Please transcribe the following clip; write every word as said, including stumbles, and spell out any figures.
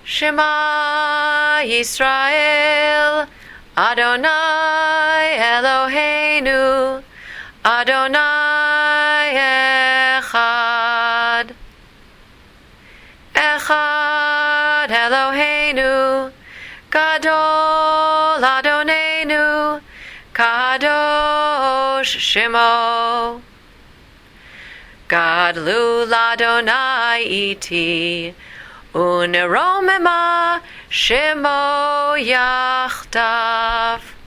Shema Yisrael, Adonai Eloheinu, Adonai Echad. Echad Eloheinu, Gadol Adonenu, Kadosh Shemo. Gadlu l'Adonai iti, uneromema Shemo yachdav.